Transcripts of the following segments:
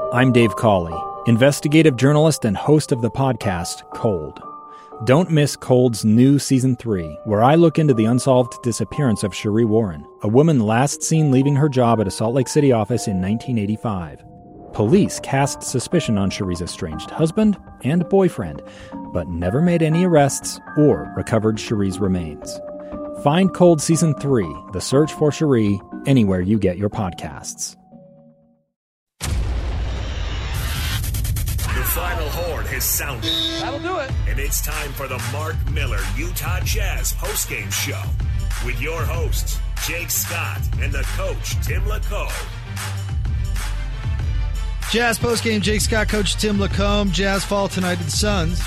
I'm Dave Cawley, investigative journalist and host of the podcast Cold. Don't miss Cold's new Season 3, where I look into the unsolved disappearance of Cherie Warren, a woman last seen leaving her job at a Salt Lake City office in 1985. Police cast suspicion on Cherie's estranged husband and boyfriend, but never made any arrests or recovered Cherie's remains. Find Cold Season 3, The Search for Cherie, anywhere you get your podcasts. The final horn has sounded. That'll do it. And it's time for the Mark Miller Utah Jazz postgame show with your hosts, Jake Scott and the coach, Tim LaComb. Jazz postgame, Jake Scott, Coach Tim LaComb. Jazz fall tonight to the Suns.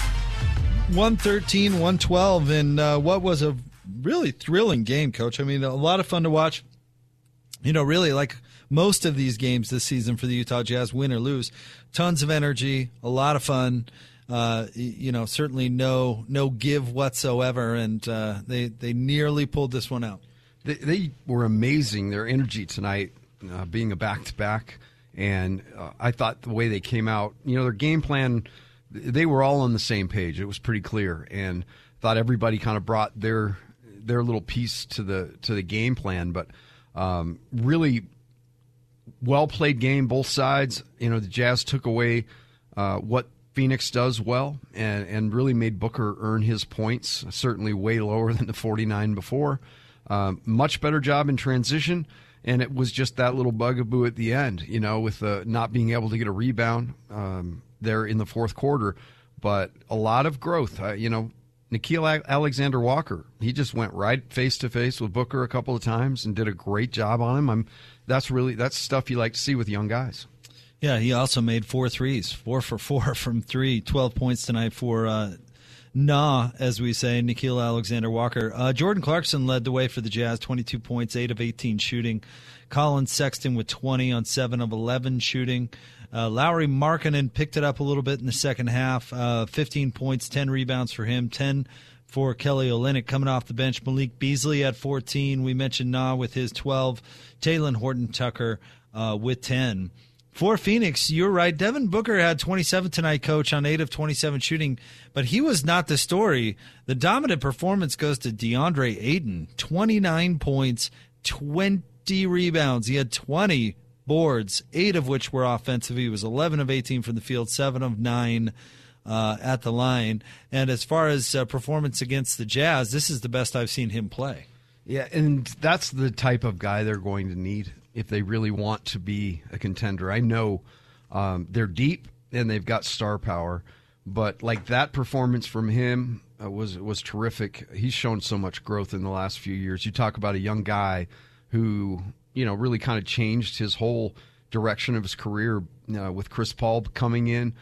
113-112 in what was a really thrilling game, Coach. I mean, a lot of fun to watch. You know, really, like most of these games this season for the Utah Jazz, win or lose, tons of energy, a lot of fun. Certainly no give whatsoever, and they nearly pulled this one out. They were amazing, their energy tonight, being a back-to-back, and I thought the way they came out, their game plan, they were all on the same page. It was pretty clear, and thought everybody kind of brought their little piece to the game plan, but really well-played game, both sides. The Jazz took away what Phoenix does well and really made Booker earn his points, certainly way lower than the 49 before. Much better job in transition, and it was just that little bugaboo at the end, with not being able to get a rebound there in the fourth quarter. But a lot of growth. Nickeil Alexander-Walker, he just went right face-to-face with Booker a couple of times and did a great job on him. That's stuff you like to see with young guys. Yeah, he also made 4 threes, 4 for 4 from 3, 12 points tonight for as we say, Nickeil Alexander-Walker. Jordan Clarkson led the way for the Jazz, 22 points, 8 of 18 shooting. Colin Sexton with 20 on 7 of 11 shooting. Lauri Markkanen picked it up a little bit in the second half, 15 points, 10 rebounds for him, 10 for Kelly Olynyk coming off the bench. Malik Beasley at 14. We mentioned with his 12. Talen Horton-Tucker with 10. For Phoenix, you're right. Devin Booker had 27 tonight, Coach, on 8 of 27 shooting, but he was not the story. The dominant performance goes to DeAndre Ayton, 29 points, 20 rebounds. He had 20 boards, 8 of which were offensive. He was 11 of 18 from the field, 7 of 9 at the line. And as far as performance against the Jazz, this is the best I've seen him play. Yeah, and that's the type of guy they're going to need if they really want to be a contender. I know they're deep and they've got star power, but like that performance from him was terrific. He's shown so much growth in the last few years. You talk about a young guy who really kind of changed his whole direction of his career with Chris Paul coming in.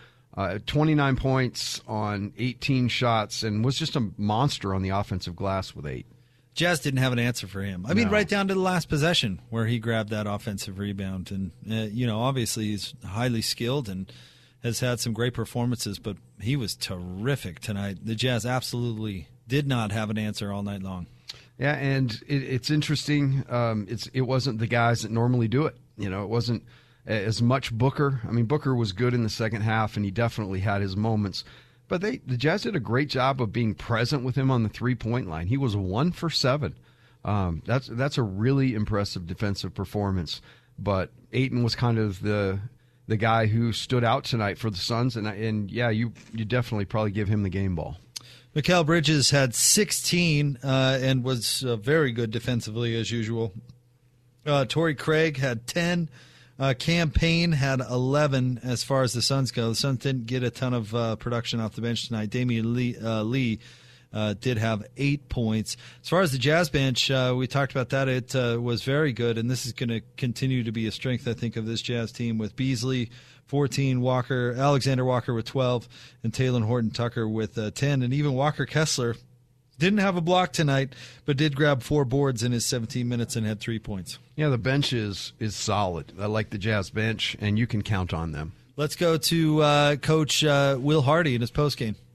29 points on 18 shots and was just a monster on the offensive glass with 8. Jazz didn't have an answer for him. I mean, right down to the last possession where he grabbed that offensive rebound. And, obviously he's highly skilled and has had some great performances, but he was terrific tonight. The Jazz absolutely did not have an answer all night long. Yeah, and it's interesting. It wasn't the guys that normally do it. It wasn't as much Booker. I mean, Booker was good in the second half, and he definitely had his moments. But the Jazz did a great job of being present with him on the three-point line. He was 1 for 7. That's a really impressive defensive performance. But Ayton was kind of the guy who stood out tonight for the Suns, and you definitely probably give him the game ball. Mikal Bridges had 16 and was very good defensively as usual. Torrey Craig had 10. Cam Payne had 11 as far as the Suns go. The Suns didn't get a ton of production off the bench tonight. Damian Lee did have 8 points. As far as the Jazz bench, we talked about that. It was very good, and this is going to continue to be a strength, I think, of this Jazz team with Beasley, 14, Alexander Walker with 12, and Talen Horton-Tucker with 10. And even Walker Kessler didn't have a block tonight, but did grab 4 boards in his 17 minutes and had 3 points. Yeah, the bench is solid. I like the Jazz bench, and you can count on them. Let's go to Coach Will Hardy in his postgame.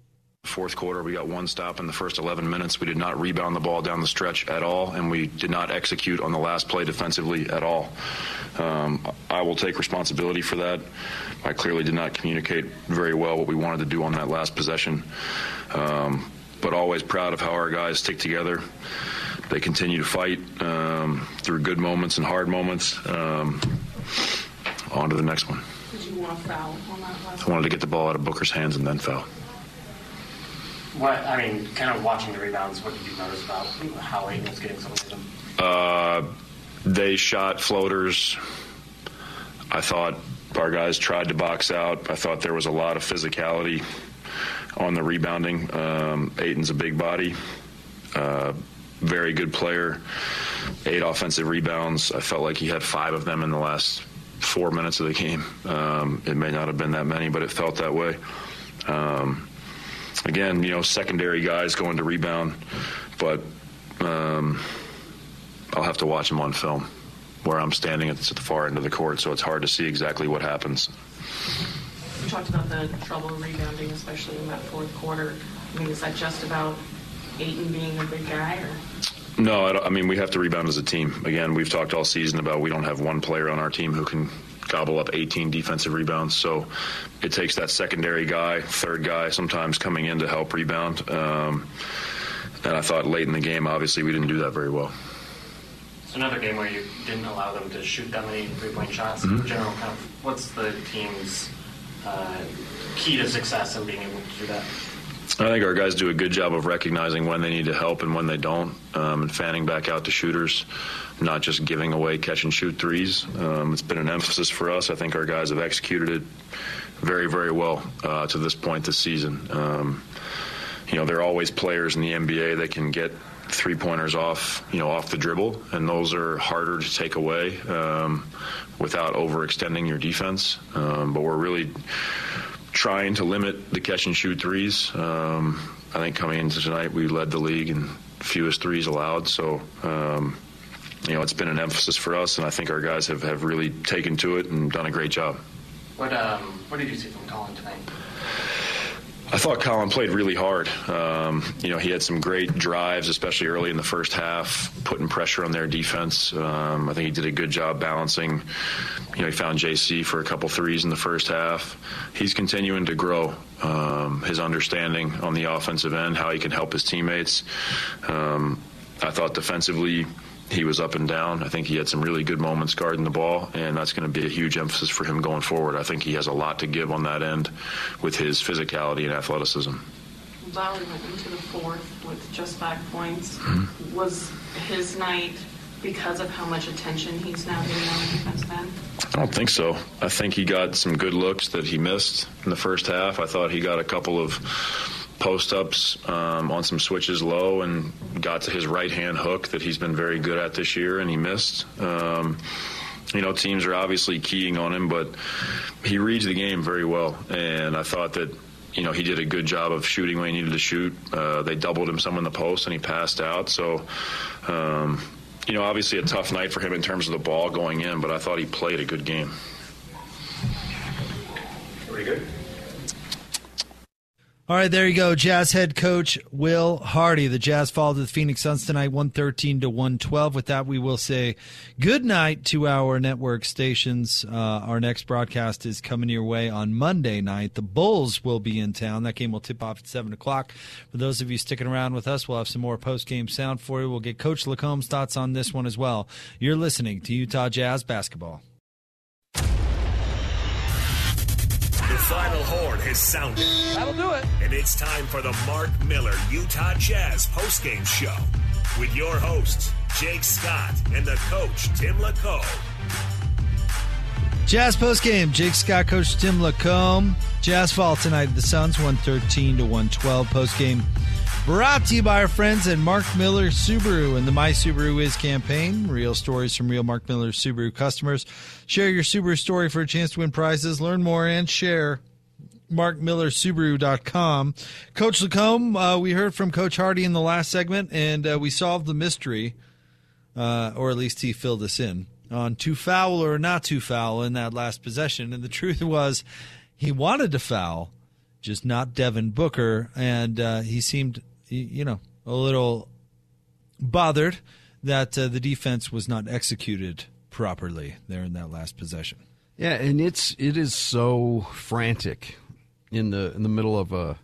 Fourth quarter, we got one stop in the first 11 minutes. We did not rebound the ball down the stretch at all, and we did not execute on the last play defensively at all. I will take responsibility for that. I clearly did not communicate very well what we wanted to do on that last possession, but always proud of how our guys stick together. They continue to fight through good moments and hard moments. On to the next one. Did you want to foul on that last I wanted to get the ball out of Booker's hands and then foul. Kind of watching the rebounds, what did you notice about how Ayton was getting some of them? They shot floaters. I thought our guys tried to box out. I thought there was a lot of physicality on the rebounding. Ayton's a big body, very good player, 8 offensive rebounds. I felt like he had 5 of them in the last 4 minutes of the game. It may not have been that many, but it felt that way. Again, secondary guys going to rebound, but I'll have to watch them on film where I'm standing at the far end of the court, so it's hard to see exactly what happens. You talked about the trouble rebounding, especially in that fourth quarter. Is that just about Ayton being a big guy? Or? No, we have to rebound as a team. Again, we've talked all season about we don't have one player on our team who can gobble up 18 defensive rebounds. So it takes that secondary guy, third guy, sometimes coming in to help rebound. And I thought late in the game, obviously, we didn't do that very well. It's another game where you didn't allow them to shoot that many three-point shots. Mm-hmm. In general, what's the team's key to success in being able to do that? I think our guys do a good job of recognizing when they need to help and when they don't, and fanning back out to shooters, not just giving away catch-and-shoot threes. It's been an emphasis for us. I think our guys have executed it very, very well to this point this season. There are always players in the NBA that can get three-pointers off the dribble, and those are harder to take away without overextending your defense. But we're really trying to limit the catch-and-shoot threes. I think coming into tonight, we led the league in fewest threes allowed. So, it's been an emphasis for us, and I think our guys have really taken to it and done a great job. What did you see from Colin tonight? I thought Colin played really hard. He had some great drives, especially early in the first half, putting pressure on their defense. I think he did a good job balancing. He found JC for a couple threes in the first half. He's continuing to grow his understanding on the offensive end, how he can help his teammates. I thought defensively he was up and down. I think he had some really good moments guarding the ball, and that's going to be a huge emphasis for him going forward. I think he has a lot to give on that end with his physicality and athleticism. Lowry went into the fourth with just 5 points. Mm-hmm. Was his night because of how much attention he's now getting on the defense end? I don't think so. I think he got some good looks that he missed in the first half. I thought he got a couple of post-ups on some switches low and got to his right-hand hook that he's been very good at this year, and he missed. Teams are obviously keying on him, but he reads the game very well, and I thought that he did a good job of shooting when he needed to shoot. They doubled him some in the post, and he passed out. So, obviously a tough night for him in terms of the ball going in, but I thought he played a good game. Pretty good. All right, there you go. Jazz head coach Will Hardy. The Jazz fall to the Phoenix Suns tonight, 113-112. With that, we will say good night to our network stations. Our next broadcast is coming your way on Monday night. The Bulls will be in town. That game will tip off at 7 o'clock. For those of you sticking around with us, we'll have some more post-game sound for you. We'll get Coach Lacombe's thoughts on this one as well. You're listening to Utah Jazz Basketball. The final horn has sounded. That'll do it. And it's time for the Mark Miller Utah Jazz postgame show with your hosts, Jake Scott and the coach, Tim Lacombe. Jazz postgame, Jake Scott, Coach Tim Lacombe. Jazz fall tonight at the Suns, 113-112 postgame. Brought to you by our friends at Mark Miller Subaru and the My Subaru Is campaign. Real stories from real Mark Miller Subaru customers. Share your Subaru story for a chance to win prizes. Learn more and share. MarkMillerSubaru.com. Coach Lacombe, we heard from Coach Hardy in the last segment, and we solved the mystery, or at least he filled us in, on too foul or not too foul in that last possession. And the truth was he wanted to foul. just not Devin Booker. And he seemed, a little bothered that the defense was not executed properly there in that last possession. Yeah, and it is so frantic in the middle of a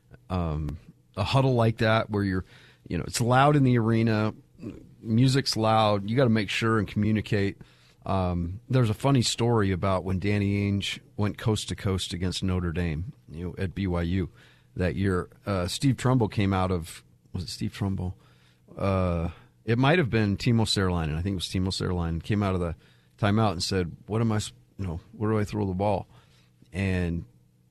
huddle like that where you're, it's loud in the arena, music's loud. You got to make sure and communicate. There's a funny story about when Danny Ainge went coast to coast against Notre Dame, at BYU that year. Steve Trumbull came out of, was it Steve Trumbull? It might have been Timo Serlainen. I think it was Timo Serlainen. Came out of the timeout and said, where do I throw the ball? And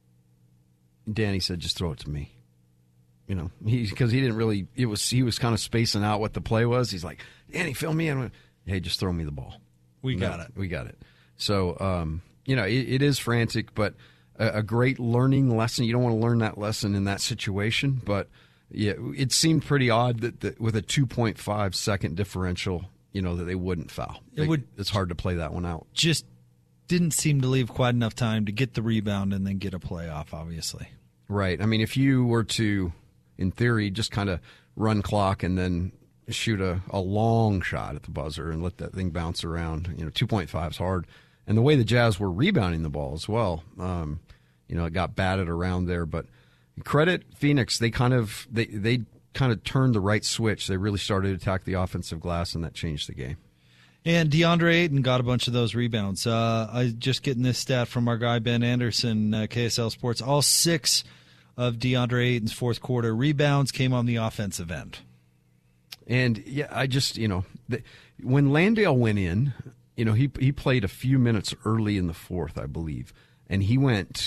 Danny said, just throw it to me. Because he didn't really, he was kind of spacing out what the play was. He's like, Danny, fill me in. Hey, just throw me the ball. We got it. So, it is frantic, but a great learning lesson. You don't want to learn that lesson in that situation, but yeah, it seemed pretty odd that with a 2.5 second differential, that they wouldn't foul. It's hard to play that one out. Just didn't seem to leave quite enough time to get the rebound and then get a playoff, obviously. Right. I mean, if you were to, in theory, just kind of run clock and then shoot a long shot at the buzzer and let that thing bounce around, 2.5 is hard. And the way the Jazz were rebounding the ball as well, it got batted around there. But credit Phoenix, they kind of turned the right switch. They really started to attack the offensive glass, and that changed the game. And DeAndre Ayton got a bunch of those rebounds. I just getting this stat from our guy Ben Anderson, KSL Sports. All 6 of DeAndre Ayton's fourth quarter rebounds came on the offensive end. And yeah, I just when Landale went in, he played a few minutes early in the fourth, I believe, and he went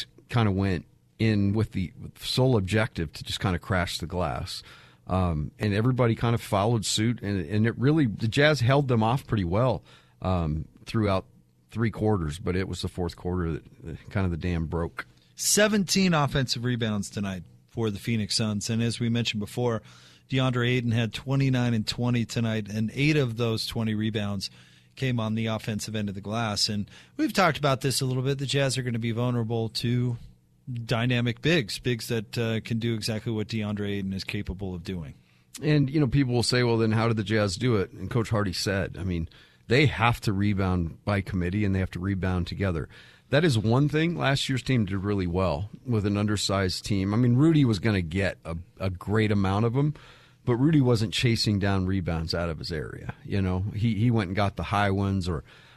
in with the sole objective to just kind of crash the glass. And everybody kind of followed suit, and it really, the Jazz held them off pretty well throughout 3 quarters, but it was the fourth quarter that kind of the dam broke. 17 offensive rebounds tonight for the Phoenix Suns, and as we mentioned before, DeAndre Ayton had 29 and 20 tonight, and 8 of those 20 rebounds came on the offensive end of the glass. And we've talked about this a little bit. The Jazz are going to be vulnerable to dynamic bigs that can do exactly what DeAndre Ayton is capable of doing. And, people will say, well, then how did the Jazz do it? And Coach Hardy said, they have to rebound by committee and they have to rebound together. That is one thing. Last year's team did really well with an undersized team. Rudy was going to get a great amount of them, but Rudy wasn't chasing down rebounds out of his area. He went and got the high ones,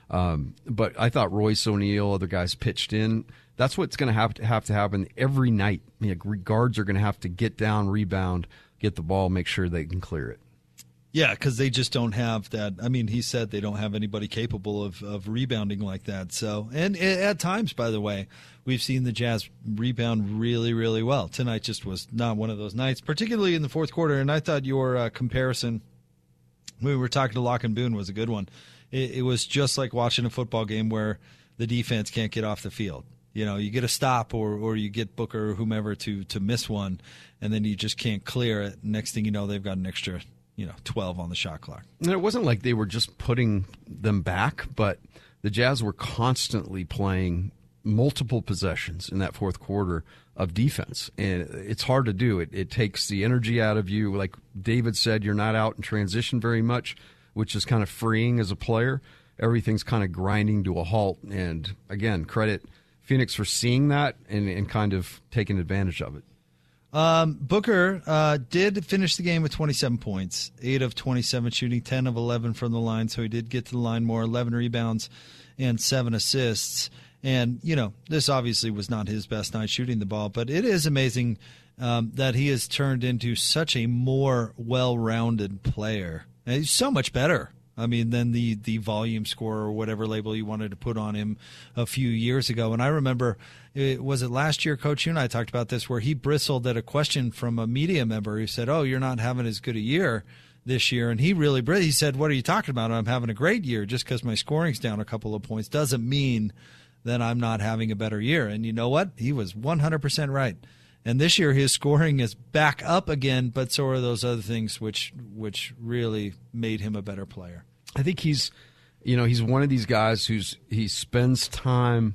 but I thought Royce O'Neal, other guys pitched in. That's what's going to have to happen every night. Guards are going to have to get down, rebound, get the ball, make sure they can clear it. Yeah, because they just don't have that. He said they don't have anybody capable of rebounding like that. So, and at times, by the way, we've seen the Jazz rebound really, really well. Tonight just was not one of those nights, particularly in the fourth quarter. And I thought your comparison when we were talking to Locke and Boone was a good one. It was just like watching a football game where the defense can't get off the field. You get a stop or you get Booker or whomever to miss one, and then you just can't clear it. Next thing you know, they've got an extra 12 on the shot clock. And it wasn't like they were just putting them back, but the Jazz were constantly playing multiple possessions in that fourth quarter of defense. And it's hard to do. It takes the energy out of you. Like David said, you're not out in transition very much, which is kind of freeing as a player. Everything's kind of grinding to a halt. And again, credit Phoenix for seeing that and kind of taking advantage of it. Booker did finish the game with 27 points, 8 of 27 shooting, 10 of 11 from the line, so he did get to the line more, 11 rebounds and 7 assists. And, this obviously was not his best night shooting the ball, but it is amazing that he has turned into such a more well-rounded player. And he's so much better. Than the volume scorer or whatever label you wanted to put on him a few years ago. And I remember, was it last year, Coach, you and I talked about this, where he bristled at a question from a media member who said, oh, you're not having as good a year this year. And he said, what are you talking about? I'm having a great year. Just because my scoring's down a couple of points doesn't mean that I'm not having a better year. And you know what? He was 100% right. And this year his scoring is back up again, but so are those other things which really made him a better player. I think he's one of these guys he spends time,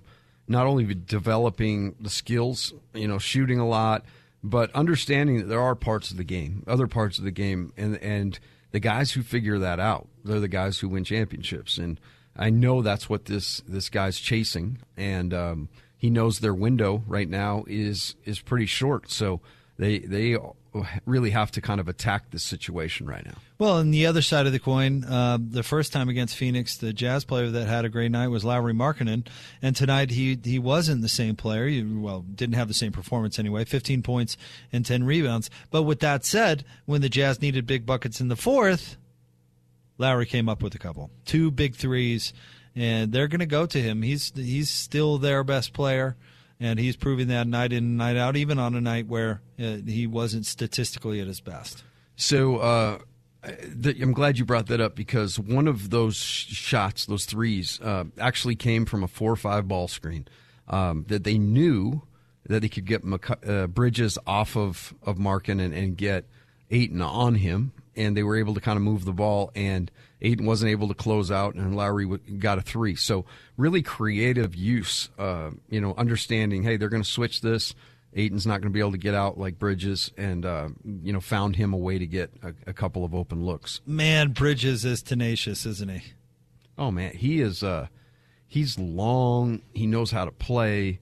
not only developing the skills, shooting a lot, but understanding that there are other parts of the game, and the guys who figure that out, they're the guys who win championships. And I know that's what this guy's chasing, and he knows their window right now is pretty short. So they really have to kind of attack this situation right now. Well, on the other side of the coin, the first time against Phoenix, the Jazz player that had a great night was Lauri Markkanen, and tonight he wasn't the same player. Didn't have the same performance anyway, 15 points and 10 rebounds. But with that said, when the Jazz needed big buckets in the fourth, Lauri came up with a couple. 2 big threes, and they're going to go to him. He's still their best player, and he's proving that night in and night out, even on a night where he wasn't statistically at his best. So I'm glad you brought that up, because one of those shots, those threes, actually came from a 4-5 ball screen that they knew that they could get Bridges off of Markkanen and get Ayton on him, and they were able to kind of move the ball, and Ayton wasn't able to close out, and Lauri got a 3. So really creative use, understanding, hey, they're going to switch this. Ayton's not going to be able to get out like Bridges, and, found him a way to get a couple of open looks. Man, Bridges is tenacious, isn't he? Oh, man, he is. He's long. He knows how to play.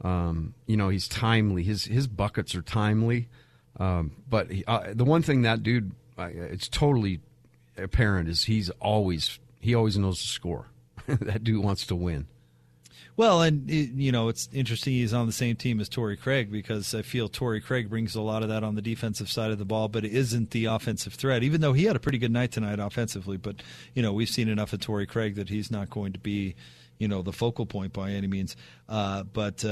He's timely. His buckets are timely. But the one thing that dude, it's totally apparent, is he always knows to score. That dude wants to win. Well, and it's interesting he's on the same team as Torrey Craig, because I feel Torrey Craig brings a lot of that on the defensive side of the ball, but it isn't the offensive threat, even though he had a pretty good night tonight offensively. But, we've seen enough of Torrey Craig that he's not going to be, the focal point by any means. But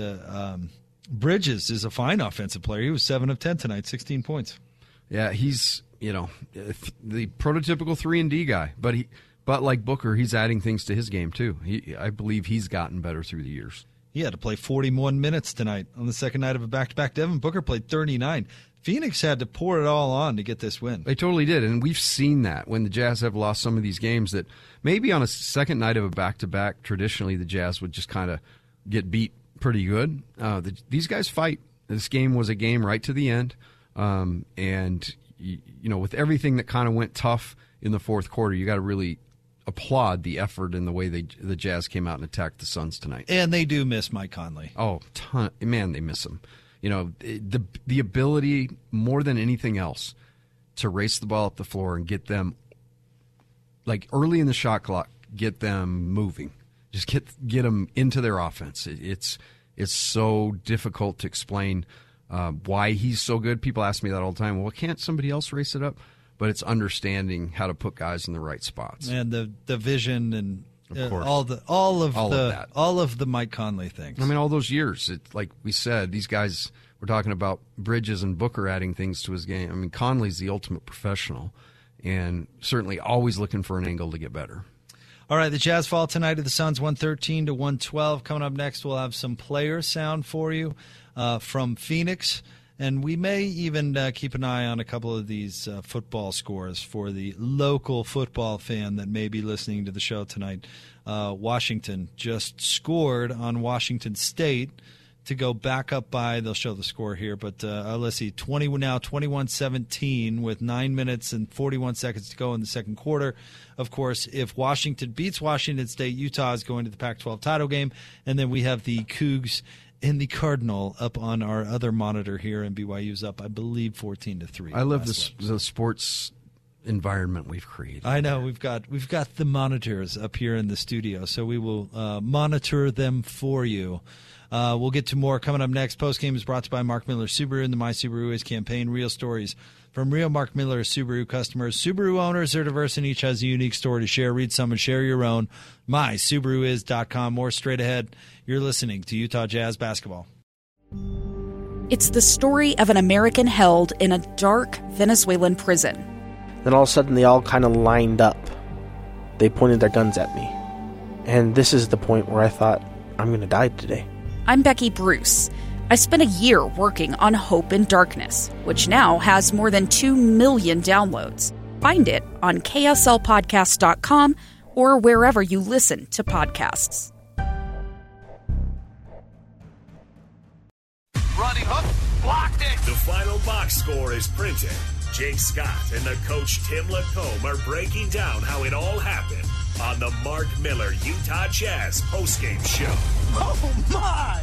Bridges is a fine offensive player. He was 7 of 10 tonight, 16 points. Yeah, he's, the prototypical 3-and-D guy, but like Booker, he's adding things to his game too. I believe he's gotten better through the years. He had to play 41 minutes tonight on the second night of a back-to-back. Devin Booker played 39. Phoenix had to pour it all on to get this win. They totally did, and we've seen that when the Jazz have lost some of these games, that maybe on a second night of a back-to-back, traditionally the Jazz would just kind of get beat pretty good. These guys fight. This game was a game right to the end, and with everything that kind of went tough in the fourth quarter, you got to really applaud the effort and the way the Jazz came out and attacked the Suns tonight. And they do miss Mike Conley. Oh, man, they miss him. The ability, more than anything else, to race the ball up the floor and get them, like early in the shot clock, get them moving. Just get them into their offense. It's so difficult to explain why he's so good. People ask me that all the time. Well, can't somebody else race it up? But it's understanding how to put guys in the right spots. And the vision and of course. all of the Mike Conley things. I mean, all those years, like we said, these guys, we're talking about Bridges and Booker adding things to his game. I mean, Conley's the ultimate professional, and certainly always looking for an angle to get better. All right, the Jazz fall tonight to the Suns, 113-112. Coming up next, we'll have some player sound for you from Phoenix. And we may even keep an eye on a couple of these football scores for the local football fan that may be listening to the show tonight. Washington just scored on Washington State to go back up by, they'll show the score here, but let's see, 21-17 with 9 minutes and 41 seconds to go in the second quarter. Of course, if Washington beats Washington State, Utah is going to the Pac-12 title game. And then we have the Cougs and the Cardinal up on our other monitor here, and BYU's up, I believe, 14-3. I love the sports environment we've created. I know we've got the monitors up here in the studio, so we will monitor them for you. We'll get to more coming up next. Postgame is brought to you by Mark Miller Subaru and the My Subaru Is campaign. Real stories from real Mark Miller Subaru customers. Subaru owners are diverse and each has a unique story to share. Read some and share your own. MySubaruIs.com. More straight ahead. You're listening to Utah Jazz Basketball. It's the story of an American held in a dark Venezuelan prison. Then all of a sudden they all kind of lined up. They pointed their guns at me. And this is the point where I thought, I'm going to die today. I'm Becky Bruce. I spent a year working on Hope in Darkness, which now has more than 2 million downloads. Find it on kslpodcast.com or wherever you listen to podcasts. final box score is printed, Jake Scott and the coach Tim Lacombe are breaking down how it all happened on the Mark Miller Utah Jazz postgame show. Oh, my!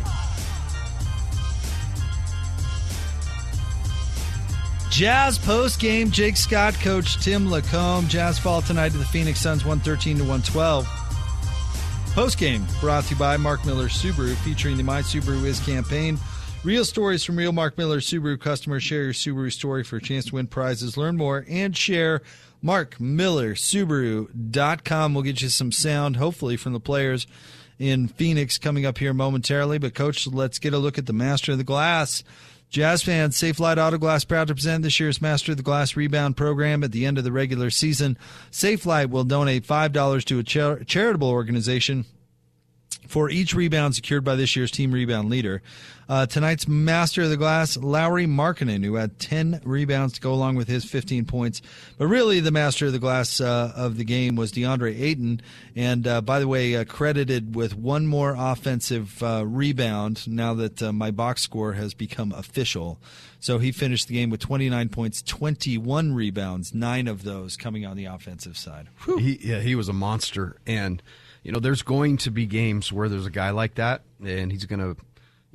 Jazz postgame, Jake Scott, coach Tim Lacombe. Jazz fall tonight to the Phoenix Suns 113-112. Postgame brought to you by Mark Miller Subaru, featuring the My Subaru Is campaign. Real stories from real Mark Miller Subaru customers. Share your Subaru story for a chance to win prizes. Learn more and share markmillersubaru.com. We'll get you some sound, hopefully, from the players in Phoenix coming up here momentarily. But, Coach, let's get a look at the Master of the Glass. Jazz fans, Safelite Auto Glass proud to present this year's Master of the Glass Rebound Program. At the end of the regular season, Safelite will donate $5 to a charitable organization for each rebound secured by this year's team rebound leader. Tonight's Master of the Glass, Lauri Markkanen, who had 10 rebounds to go along with his 15 points. But really the Master of the Glass of the game was DeAndre Ayton. And by the way, credited with one more offensive rebound now that my box score has become official. So he finished the game with 29 points, 21 rebounds, 9 of those coming on the offensive side. He was a monster. And there's going to be games where there's a guy like that, and he's going to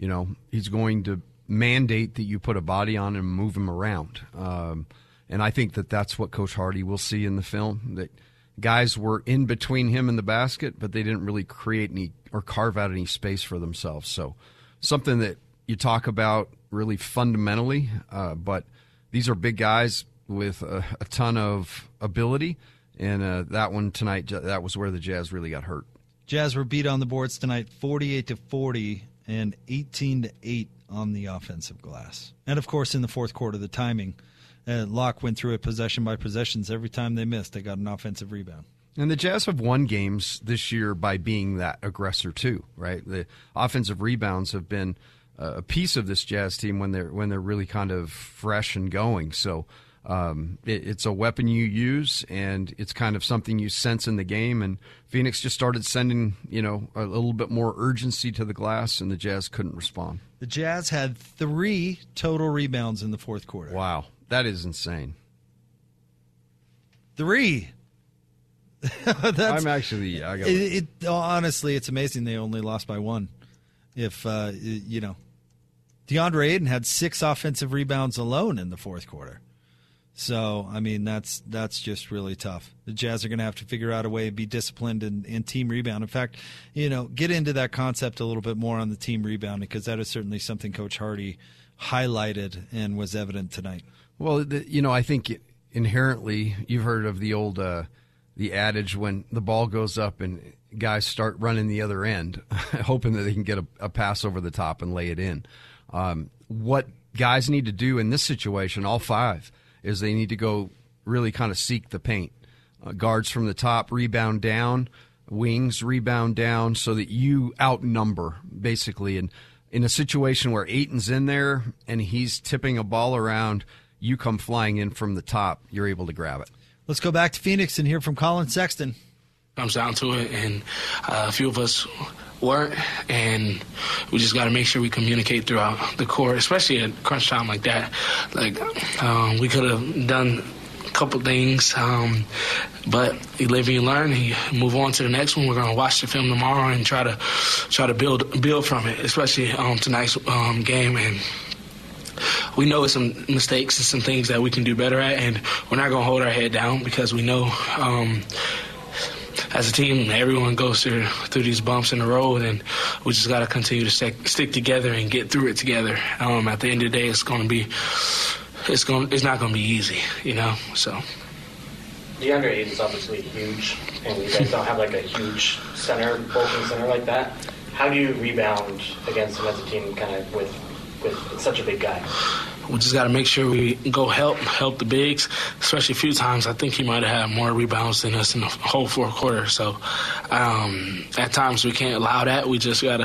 mandate that you put a body on him and move him around. And I think that's what Coach Hardy will see in the film, that guys were in between him and the basket, but they didn't really create any or carve out any space for themselves. So something that you talk about really fundamentally, but these are big guys with a ton of ability. And that one tonight, that was where the Jazz really got hurt. Jazz were beat on the boards tonight, 48-40 and 18-8 on the offensive glass. And, of course, in the fourth quarter, the timing. Locke went through it possession by possessions. Every time they missed, they got an offensive rebound. And the Jazz have won games this year by being that aggressor too, right? The offensive rebounds have been a piece of this Jazz team when they're really kind of fresh and going. So it's a weapon you use, and it's kind of something you sense in the game. And Phoenix just started sending, a little bit more urgency to the glass, and the Jazz couldn't respond. The Jazz had 3 total rebounds in the fourth quarter. Wow, that is insane. 3. I'm actually. Honestly, it's amazing they only lost by 1. If DeAndre Ayton had 6 offensive rebounds alone in the fourth quarter. So, I mean, that's just really tough. The Jazz are going to have to figure out a way to be disciplined in team rebound. In fact, get into that concept a little bit more on the team rebound, because that is certainly something Coach Hardy highlighted and was evident tonight. Well, I think inherently you've heard of the old the adage when the ball goes up and guys start running the other end, hoping that they can get a pass over the top and lay it in. What guys need to do in this situation, all 5, is they need to go really kind of seek the paint. Guards from the top rebound down, wings rebound down, so that you outnumber, basically. And in a situation where Ayton's in there and he's tipping a ball around, you come flying in from the top, you're able to grab it. Let's go back to Phoenix and hear from Colin Sexton. Comes down to it, and a few of us weren't, and we just got to make sure we communicate throughout the court, especially at crunch time like that. We could have done a couple things, but you live and you learn, and you move on to the next one. We're going to watch the film tomorrow and try to build from it, especially tonight's game. And we know some mistakes and some things that we can do better at, and we're not going to hold our head down, because we know as a team, everyone goes through these bumps in the road, and we just got to continue to stick together and get through it together. At the end of the day, it's not going to be easy, So DeAndre Ayton's obviously huge, and you guys don't have like a huge bulking center like that. How do you rebound against him as a team, kind of with such a big guy? We just got to make sure we go help the bigs, especially a few times. I think he might have had more rebounds than us in the whole fourth quarter. So at times we can't allow that. We just got to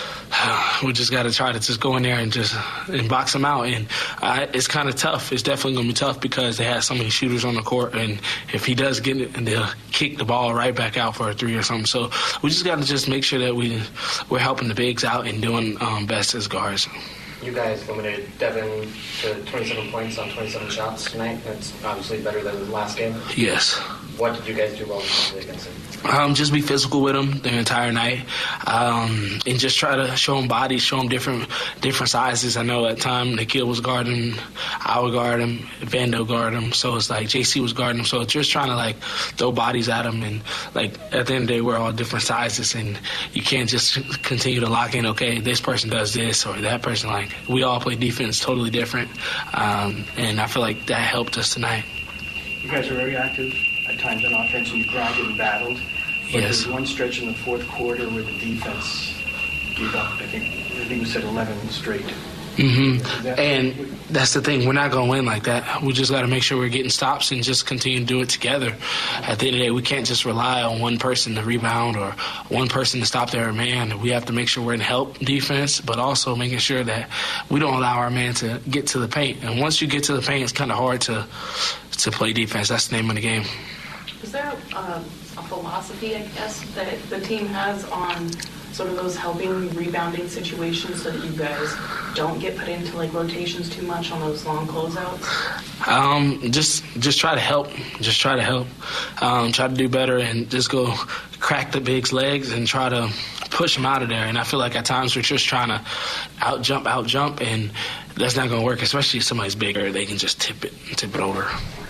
try to just go in there and box him out. And it's kind of tough. It's definitely going to be tough, because they have so many shooters on the court. And if he does get it, and they'll kick the ball right back out for a 3 or something. So we just got to make sure that we're helping the bigs out and doing best as guards. You guys limited Devin to 27 points on 27 shots tonight. That's obviously better than the last game. Yes. What did you guys do well against him? Just be physical with him the entire night, and just try to show him bodies, show him different sizes. I know at time Nikhil was guarding him, I would guard him, Vando guard him, so it's like JC was guarding him. So just trying to like throw bodies at him, and like at the end of the day, we're all different sizes, and you can't just continue to lock in. Okay, this person does this or that person. Like we all play defense totally different, and I feel like that helped us tonight. You guys are very active at times on offense, and you grinded and battled. But yes. There's one stretch in the fourth quarter where the defense gave up. I think we said 11 straight. Mm-hmm. And that's the thing. We're not going to win like that. We just got to make sure we're getting stops and just continue to do it together. At the end of the day, we can't just rely on one person to rebound or one person to stop their man. We have to make sure we're in help defense, but also making sure that we don't allow our man to get to the paint. And once you get to the paint, it's kind of hard to play defense. That's the name of the game. Is there a philosophy, I guess, that the team has on sort of those helping rebounding situations so that you guys don't get put into like rotations too much on those long closeouts? Just try to help. Just try to help. Try to do better and just go crack the big's legs and try to push them out of there. And I feel like at times we're just trying to out jump, and that's not going to work, especially if somebody's bigger. They can just tip it over.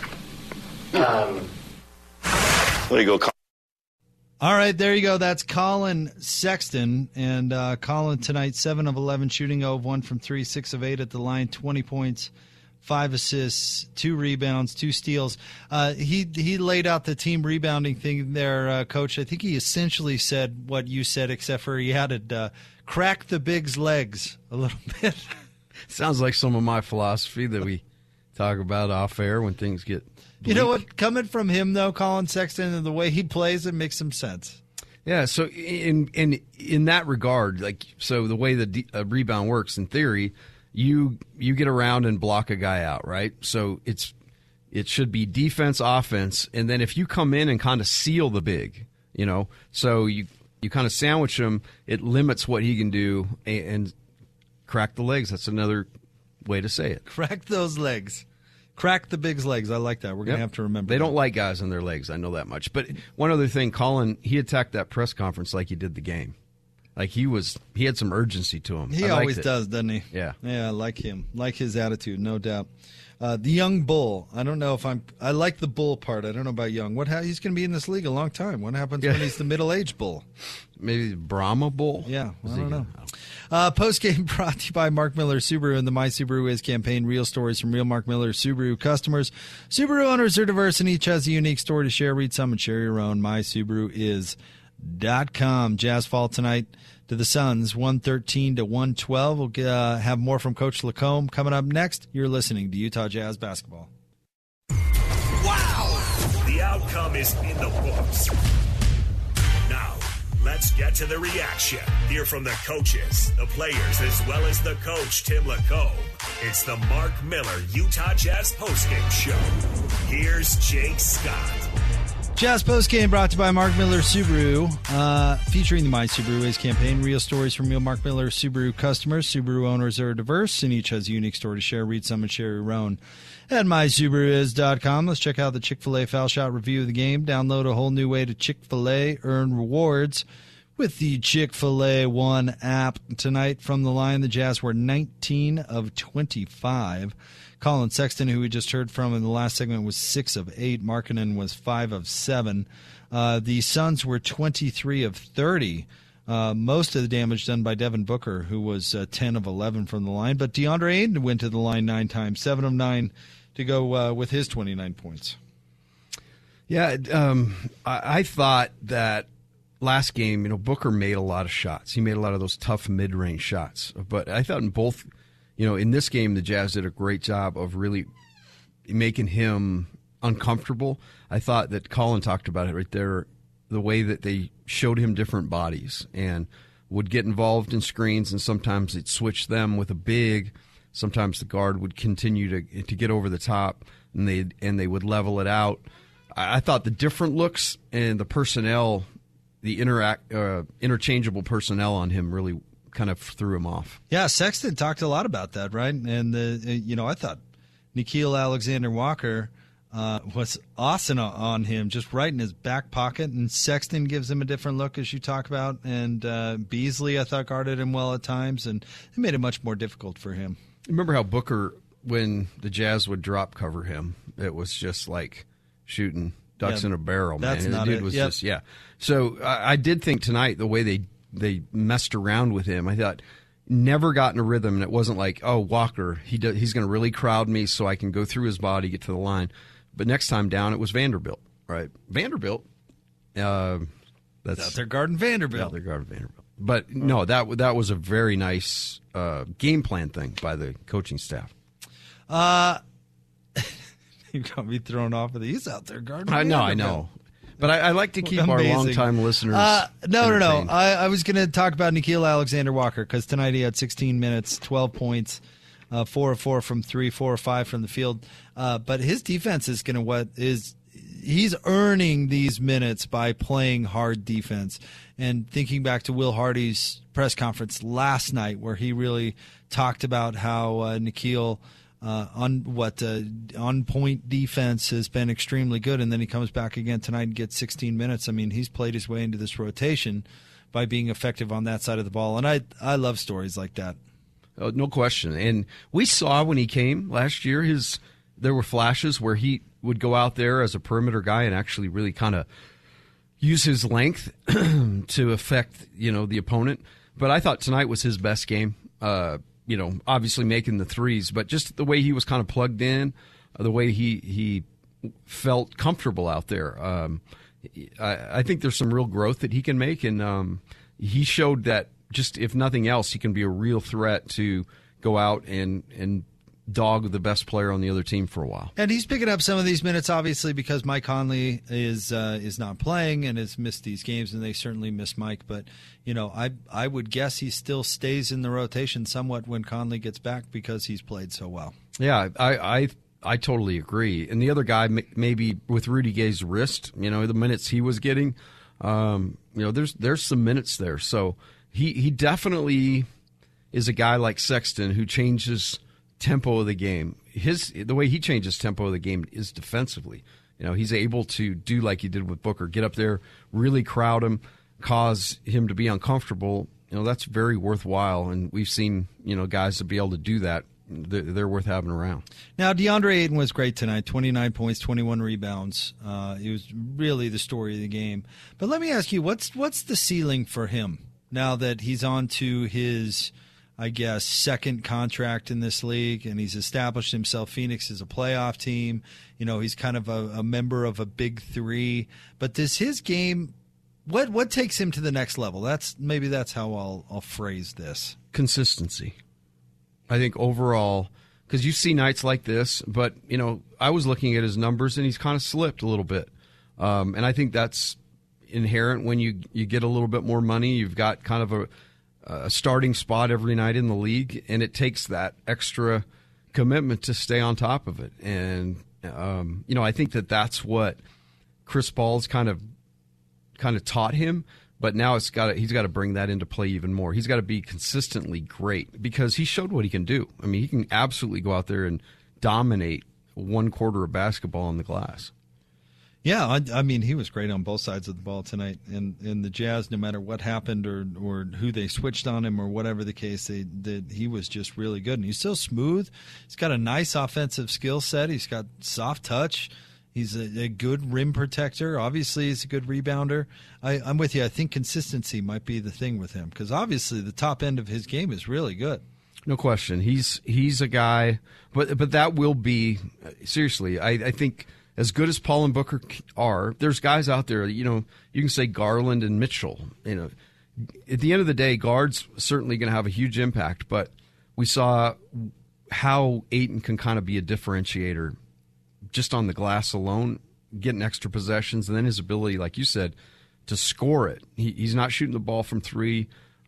There you go, Colin. All right, there you go. That's Colin Sexton. And Colin tonight, 7 of 11 shooting, 0 of 1 from 3, 6 of 8 at the line, 20 points, 5 assists, 2 rebounds, 2 steals. He laid out the team rebounding thing there, Coach. I think he essentially said what you said, except for he added crack the big's legs a little bit. Sounds like some of my philosophy that we talk about off air when things get bleak. You know what? Coming from him, though, Colin Sexton, and the way he plays, it makes some sense. Yeah, so in that regard, like, so the way the rebound works in theory, you get around and block a guy out, right? So it should be defense, offense, and then if you come in and kind of seal the big, so you kind of sandwich him, it limits what he can do and crack the legs. That's another way to say it. Crack those legs. Crack the big's legs. I like that. We're going to have to remember They that. don't like guys on their legs. I know that much. But one other thing, Colin, he attacked that press conference like he did the game. Like he had some urgency to him. He always does, doesn't he? Yeah. Yeah, I like him. Like his attitude, no doubt. The young bull. I don't know if I like the bull part. I don't know about young. He's going to be in this league a long time. What happens when he's the middle-aged bull? Maybe the Brahma bull? Yeah, I don't know. Post-game brought to you by Mark Miller Subaru and the My Subaru Is campaign. Real stories from real Mark Miller Subaru customers. Subaru owners are diverse and each has a unique story to share. Read some and share your own. MySubaruIs.com. Jazz fall tonight to the Suns, 113 to 112. We'll have more from Coach Lacombe coming up next. You're listening to Utah Jazz Basketball. Wow! The outcome is in the books. Now, let's get to the reaction. Hear from the coaches, the players, as well as the coach, Tim Lacombe. It's the Mark Miller Utah Jazz postgame show. Here's Jake Scott. Jazz Postgame brought to you by Mark Miller Subaru, featuring the My Subaru Is campaign. Real stories from real Mark Miller Subaru customers. Subaru owners are diverse and each has a unique story to share. Read some and share your own at MySubaruIs.com. Let's check out the Chick-fil-A foul shot review of the game. Download a whole new way to Chick-fil-A. Earn rewards with the Chick-fil-A One app. Tonight from the line, the Jazz were 19 of 25. Colin Sexton, who we just heard from in the last segment, was 6 of 8. Markkanen was 5 of 7. The Suns were 23 of 30. Most of the damage done by Devin Booker, who was 10 of 11 from the line. But DeAndre Ayton went to the line 9 times, 7 of 9 to go with his 29 points. Yeah, I thought that last game, Booker made a lot of shots. He made a lot of those tough mid-range shots. But I thought in both, in this game, the Jazz did a great job of really making him uncomfortable. I thought that Colin talked about it right there, the way that they showed him different bodies and would get involved in screens, and sometimes it switched them with a big. Sometimes the guard would continue to get over the top, and they would level it out. I thought the different looks and the personnel, the interchangeable personnel on him really kind of threw him off. Yeah, Sexton talked a lot about that, right? And I thought Nickeil Alexander-Walker was awesome on him, just right in his back pocket. And Sexton gives him a different look, as you talk about. And Beasley, I thought, guarded him well at times, and it made it much more difficult for him. Remember how Booker, when the Jazz would drop cover him, it was just like shooting ducks in a barrel, man. That's not the dude it. was Yep. just, yeah. So I did think tonight the way they messed around with him, I thought never got in a rhythm, and it wasn't like, oh, Walker, he's going to really crowd me so I can go through his body, get to the line. But next time down, it was Vanderbilt, right? Vanderbilt. That's out there guarding Vanderbilt. Yeah, they're guarding Vanderbilt. But no, that was a very nice game plan thing by the coaching staff. You got me thrown off of these out there guarding. I know. But I like to keep our longtime listeners. No. I was going to talk about Nickeil Alexander-Walker because tonight he had 16 minutes, 12 points, 4 of 4 from 3, 4 of 5 from the field. But his defense is going to he's earning these minutes by playing hard defense. And thinking back to Will Hardy's press conference last night, where he really talked about how Nickeil on point defense has been extremely good, and then he comes back again tonight and gets 16 minutes. I mean, he's played his way into this rotation by being effective on that side of the ball, and I love stories like that. No question. And we saw when he came last year, there were flashes where he would go out there as a perimeter guy and actually really kind of use his length to affect, the opponent. But I thought tonight was his best game. Obviously making the threes, but just the way he was kind of plugged in, the way he felt comfortable out there. I think there's some real growth that he can make, and he showed that just if nothing else, he can be a real threat to go out and dog the best player on the other team for a while. And he's picking up some of these minutes, obviously, because Mike Conley is not playing and has missed these games, and they certainly miss Mike. But, I would guess he still stays in the rotation somewhat when Conley gets back because he's played so well. Yeah, I totally agree. And the other guy, maybe with Rudy Gay's wrist, the minutes he was getting, there's some minutes there. So he definitely is a guy like Sexton who changes tempo of the game. The way he changes tempo of the game is defensively. He's able to do like he did with Booker, get up there, really crowd him, cause him to be uncomfortable. That's very worthwhile, and we've seen guys to be able to do that. They're worth having around. Now, DeAndre Ayton was great tonight, 29 points, 21 rebounds. He was really the story of the game. But let me ask you, what's the ceiling for him now that he's on to his, I guess, second contract in this league, and he's established himself. Phoenix is a playoff team. He's kind of a member of a big three. But does his game, what takes him to the next level? That's how I'll phrase this. Consistency. I think overall, because you see nights like this, but I was looking at his numbers and he's kind of slipped a little bit, and I think that's inherent when you get a little bit more money. You've got kind of a starting spot every night in the league, and it takes that extra commitment to stay on top of it. And I think that's what Chris Paul's kind of taught him. But now he's got to bring that into play even more. He's got to be consistently great because he showed what he can do. I mean, he can absolutely go out there and dominate one quarter of basketball on the glass. Yeah, I mean, he was great on both sides of the ball tonight. And the Jazz, no matter what happened or who they switched on him or whatever the case, he was just really good. And he's so smooth. He's got a nice offensive skill set. He's got soft touch. He's a good rim protector. Obviously, he's a good rebounder. I'm with you. I think consistency might be the thing with him because obviously the top end of his game is really good. No question. He's a guy, but that will be seriously. I think as good as Paul and Booker are, there's guys out there. You can say Garland and Mitchell. At the end of the day, guards certainly going to have a huge impact. But we saw how Ayton can kind of be a differentiator. Just on the glass alone, getting extra possessions, and then his ability, like you said, to score it. He's not shooting the ball from three.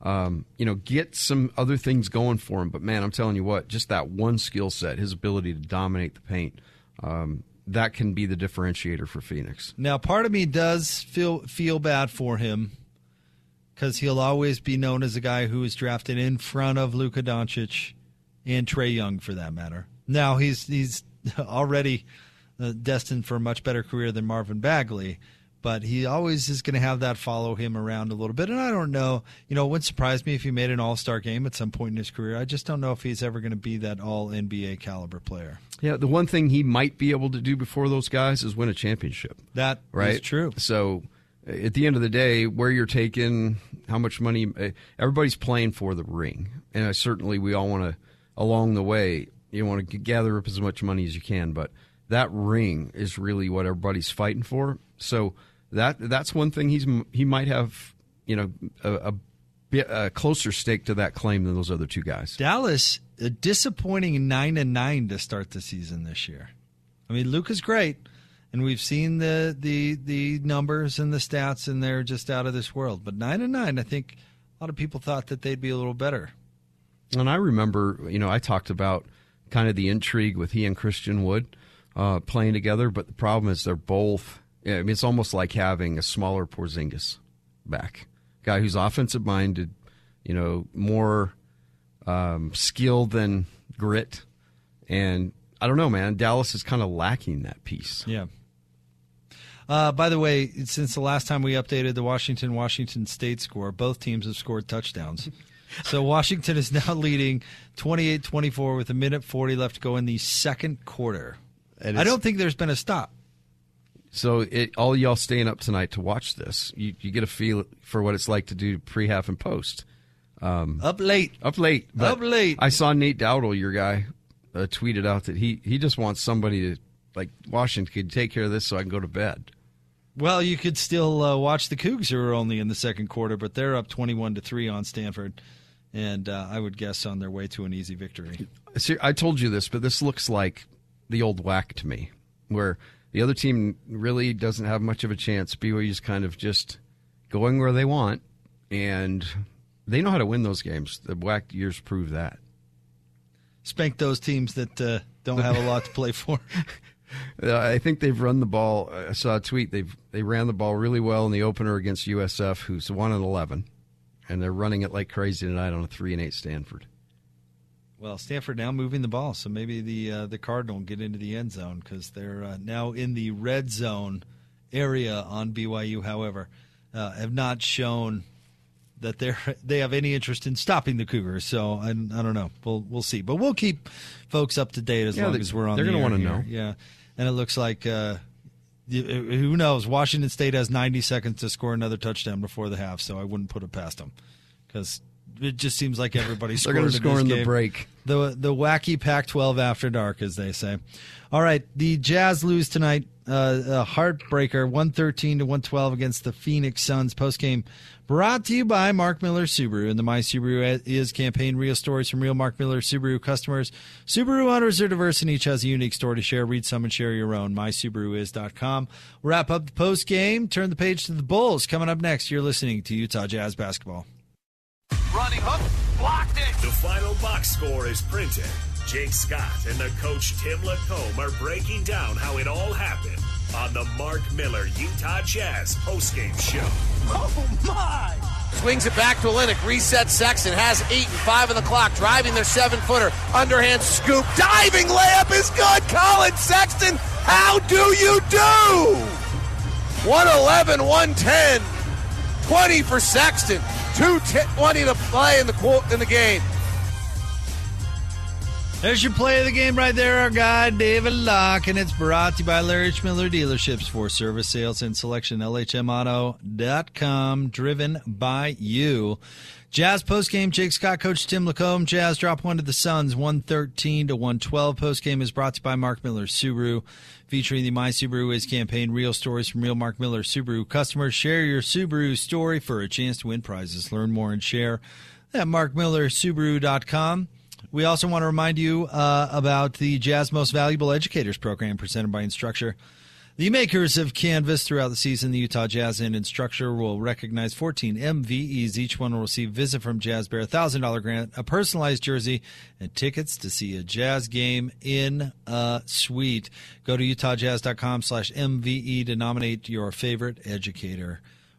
Get some other things going for him. But, man, I'm telling you what, just that one skill set, his ability to dominate the paint, that can be the differentiator for Phoenix. Now, part of me does feel bad for him because he'll always be known as a guy who was drafted in front of Luka Doncic and Trae Young, for that matter. Now he's already destined for a much better career than Marvin Bagley, but he always is going to have that follow him around a little bit. And I don't know, it wouldn't surprise me if he made an all-star game at some point in his career. I just don't know if he's ever going to be that all-NBA caliber player. Yeah, the one thing he might be able to do before those guys is win a championship. That is true. So at the end of the day, where you're taking, how much money, everybody's playing for the ring. And certainly we all want to, along the way, you want to gather up as much money as you can, but that ring is really what everybody's fighting for. So that's one thing he might have, a closer stake to that claim than those other two guys. Dallas, a disappointing 9-9 to start the season this year. I mean, Luka's great, and we've seen the numbers and the stats, and they're just out of this world. But 9-9, I think a lot of people thought that they'd be a little better. And I remember, I talked about kind of the intrigue with he and Christian Wood playing together, but the problem is they're both. I mean, it's almost like having a smaller Porzingis back, guy who's offensive minded, more skill than grit, and I don't know, man. Dallas is kind of lacking that piece. Yeah. By the way, since the last time we updated the Washington State score, both teams have scored touchdowns. So Washington is now leading 28-24 with 1:40 left to go in the second quarter. I don't think there's been a stop. So all y'all staying up tonight to watch this, you get a feel for what it's like to do pre-half and post. Up late. I saw Nate Dowdle, your guy, tweeted out that he just wants somebody to, like, Washington could take care of this so I can go to bed. Well, you could still watch the Cougs, who are only in the second quarter, but they're up 21-3 on Stanford, and I would guess on their way to an easy victory. See, I told you this, but this looks like the old WAC to me, where the other team really doesn't have much of a chance. BYU's kind of just going where they want, and they know how to win those games. The WAC years prove that. Spank those teams that don't have a lot to play for. I think they've run the ball. I saw a tweet. They ran the ball really well in the opener against USF, who's 1-11, and they're running it like crazy tonight on a 3-8 Stanford. Well, Stanford now moving the ball, so maybe the Cardinal get into the end zone because they're now in the red zone area on BYU. However, have not shown that they have any interest in stopping the Cougars. So I don't know. We'll see, but we'll keep folks up to date as long as we're on. They're going to want to know. Yeah, and it looks like who knows? Washington State has 90 seconds to score another touchdown before the half, so I wouldn't put it past them because it just seems like everybody's they're going to score in the break. The wacky Pac-12 after dark, as they say. All right, the Jazz lose tonight. A heartbreaker, 113-112 against the Phoenix Suns. Postgame brought to you by Mark Miller Subaru and the My Subaru Is campaign. Real stories from real Mark Miller Subaru customers. Subaru owners are diverse and each has a unique story to share. Read some and share your own. MySubaruIs.com. We'll wrap up the postgame. Turn the page to the Bulls. Coming up next, you're listening to Utah Jazz basketball. Running hook, blocked it. The final box score is printed. Jake Scott and the coach Tim Lacombe are breaking down how it all happened on the Mark Miller Utah Jazz postgame show. Oh, my. Swings it back to Olynyk, resets Sexton, has 8 and 5 on the clock, driving their 7-footer, underhand scoop, diving layup is good. Colin Sexton, how do you do? 111, 110, 20 for Sexton, 2:20 to play in the game. There's your play of the game right there, our guy, David Locke, and it's brought to you by Larry H. Miller Dealerships for service, sales, and selection. LHMauto.com, driven by you. Jazz postgame, Jake Scott, Coach Tim Lacombe. Jazz drop one to the Suns, 113-112. Postgame is brought to you by Mark Miller Subaru, featuring the My Subaru Is campaign. Real stories from real Mark Miller Subaru customers. Share your Subaru story for a chance to win prizes. Learn more and share at markmillersubaru.com. We also want to remind you about the Jazz Most Valuable Educators program presented by Instructure. The makers of Canvas throughout the season, the Utah Jazz and Instructure will recognize 14 MVEs. Each one will receive visit from Jazz Bear, $1,000 grant, a personalized jersey, and tickets to see a Jazz game in a suite. Go to utahjazz.com/MVE to nominate your favorite educator.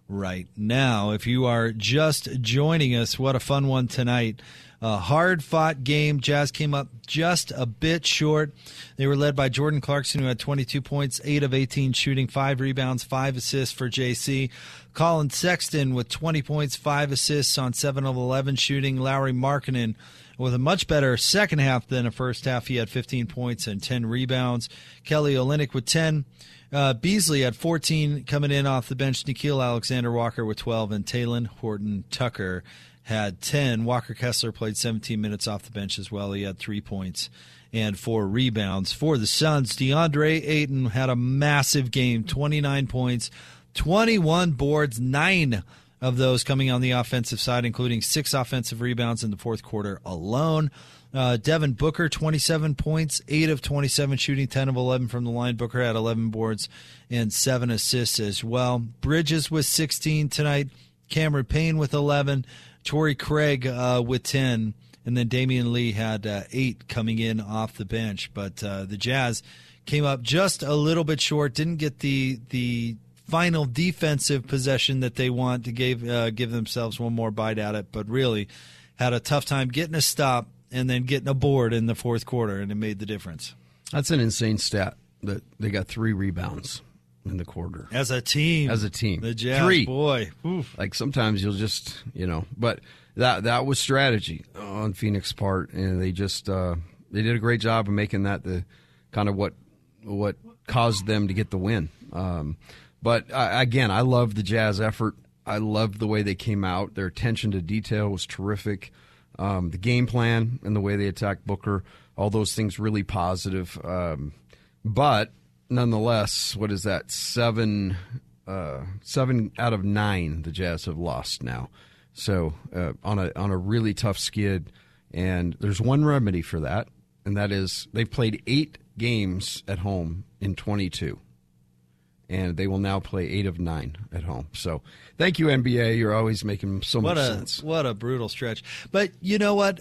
right now. If you are just joining us, what a fun one tonight. A hard-fought game. Jazz came up just a bit short. They were led by Jordan Clarkson, who had 22 points, 8 of 18 shooting, 5 rebounds, 5 assists for JC. Colin Sexton with 20 points, 5 assists on 7 of 11 shooting. Lauri Markkanen with a much better second half than a first half. He had 15 points and 10 rebounds. Kelly Olynyk with 10. Beasley had 14 coming in off the bench. Nickeil Alexander-Walker with 12, and Talen Horton-Tucker had 10. Walker Kessler played 17 minutes off the bench as well. He had 3 points and 4 rebounds. For the Suns, DeAndre Ayton had a massive game, 29 points, 21 boards, 9 of those coming on the offensive side, including 6 offensive rebounds in the fourth quarter alone. Devin Booker, 27 points, 8 of 27 shooting, 10 of 11 from the line. Booker had 11 boards and 7 assists as well. Bridges with 16 tonight. Cameron Payne with 11. Torrey Craig with 10, and then Damian Lee had 8 coming in off the bench. But the Jazz came up just a little bit short, didn't get the final defensive possession that they want to give themselves one more bite at it, but really had a tough time getting a stop and then getting a board in the fourth quarter, and it made the difference. That's an insane stat that they got 3 rebounds in the quarter. As a team. The Jazz, 3. boy. Oof. Like sometimes you'll just, but that was strategy on Phoenix's part, and they just they did a great job of making that the kind of what caused them to get the win. But again, I love the Jazz effort. I loved the way they came out. Their attention to detail was terrific. The game plan and the way they attacked Booker, all those things really positive. But nonetheless, what is that? 7 out of 9 the Jazz have lost now. So on a really tough skid, and there's one remedy for that, and that is they've played 8 games at home in 22, and they will now play 8 of 9 at home. So thank you, NBA. You're always making so much sense. What a brutal stretch. But you know what?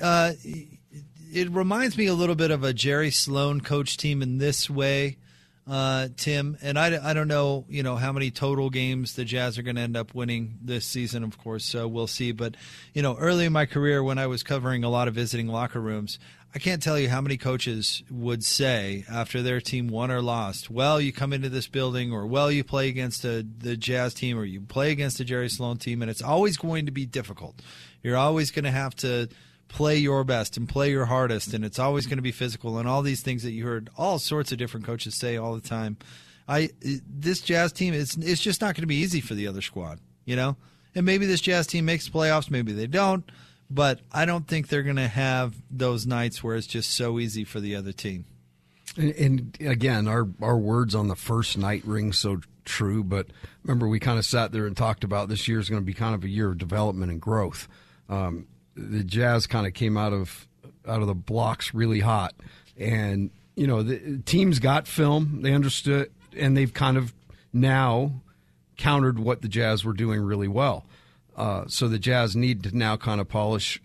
It reminds me a little bit of a Jerry Sloan coach team in this way. Tim, and I don't know, how many total games the Jazz are going to end up winning this season, of course, so we'll see. But, early in my career when I was covering a lot of visiting locker rooms, I can't tell you how many coaches would say after their team won or lost, well, you come into this building, or, well, you play against the Jazz team, or you play against the Jerry Sloan team, and it's always going to be difficult. You're always going to have to play your best and play your hardest, and it's always going to be physical, and all these things that you heard all sorts of different coaches say all the time. This Jazz team, it's just not going to be easy for the other squad, And maybe this Jazz team makes playoffs, maybe they don't, but I don't think they're going to have those nights where it's just so easy for the other team. And again, our words on the first night ring so true, but remember we kind of sat there and talked about this year is going to be kind of a year of development and growth. The Jazz kind of came out of the blocks really hot, and the teams got film, they understood, and they've kind of now countered what the Jazz were doing really well. So the Jazz need to now kind of polish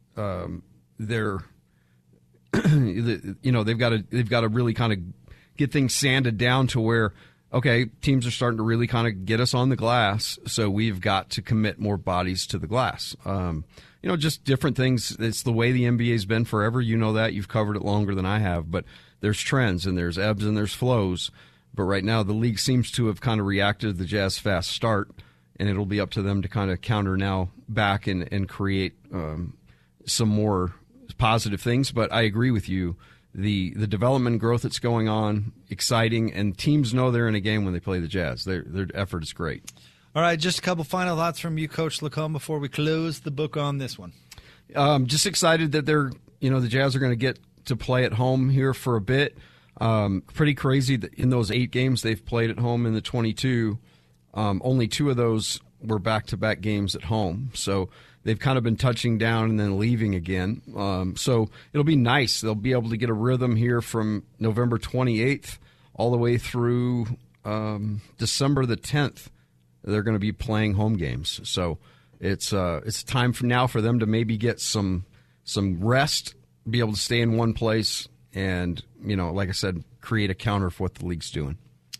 their, they've got to really kind of get things sanded down to where, okay, teams are starting to really kind of get us on the glass, so we've got to commit more bodies to the glass. Just different things. It's the way the NBA's been forever. You know that. You've covered it longer than I have. But there's trends, and there's ebbs, and there's flows. But right now, the league seems to have kind of reacted to the Jazz fast start, and it'll be up to them to kind of counter now back and create some more positive things. But I agree with you. The development growth that's going on, exciting, and teams know they're in a game when they play the Jazz. Their effort is great. All right, just a couple final thoughts from you, Coach Lacombe, before we close the book on this one. Just excited that the Jazz are going to get to play at home here for a bit. Pretty crazy that in those 8 games they've played at home in the 22, only 2 of those were back-to-back games at home. So they've kind of been touching down and then leaving again. So it'll be nice. They'll be able to get a rhythm here from November 28th all the way through December the 10th. They're going to be playing home games. So it's time for them to maybe get some rest, be able to stay in one place, and, like I said, create a counter for what the league's doing.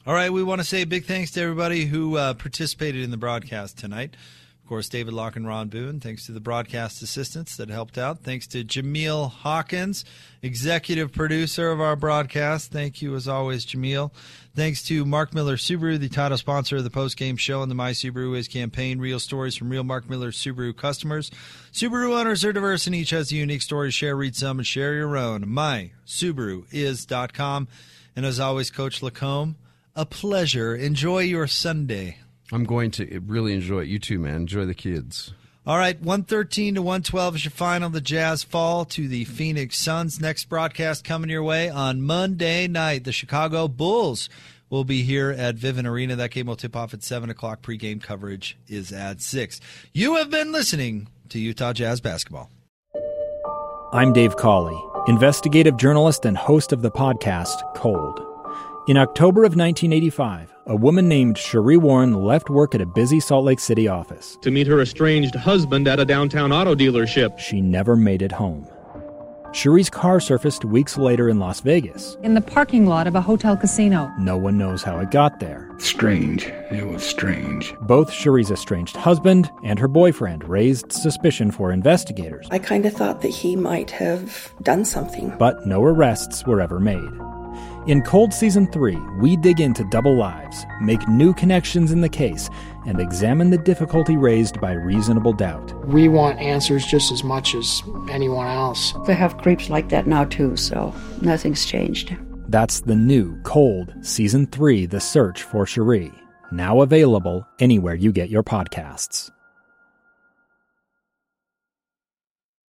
All right, we want to say a big thanks to everybody who participated in the broadcast tonight. Of course, David Locke and Ron Boone. Thanks to the broadcast assistants that helped out. Thanks to Jameel Hawkins, executive producer of our broadcast. Thank you, as always, Jameel. Thanks to Mark Miller Subaru, the title sponsor of the post-game show and the My Subaru Is campaign. Real stories from real Mark Miller Subaru customers. Subaru owners are diverse and each has a unique story to share. Read some and share your own. MySubaruIs.com. And as always, Coach Lacombe, a pleasure. Enjoy your Sunday. I'm going to really enjoy it. You too, man. Enjoy the kids. All right, 113 to 112 is your final. The Jazz fall to the Phoenix Suns. Next broadcast coming your way on Monday night. The Chicago Bulls will be here at Vivint Arena. That game will tip off at 7 o'clock. Pre-game coverage is at 6. You have been listening to Utah Jazz Basketball. I'm Dave Cawley, investigative journalist and host of the podcast Cold. In October of 1985, a woman named Cherie Warren left work at a busy Salt Lake City office to meet her estranged husband at a downtown auto dealership. She never made it home. Cherie's car surfaced weeks later in Las Vegas. In the parking lot of a hotel casino. No one knows how it got there. Strange. It was strange. Both Cherie's estranged husband and her boyfriend raised suspicion for investigators. I kind of thought that he might have done something. But no arrests were ever made. In Cold Season 3, we dig into double lives, make new connections in the case, and examine the difficulty raised by reasonable doubt. We want answers just as much as anyone else. They have creeps like that now, too, so nothing's changed. That's the new Cold Season 3, The Search for Cherie, now available anywhere you get your podcasts.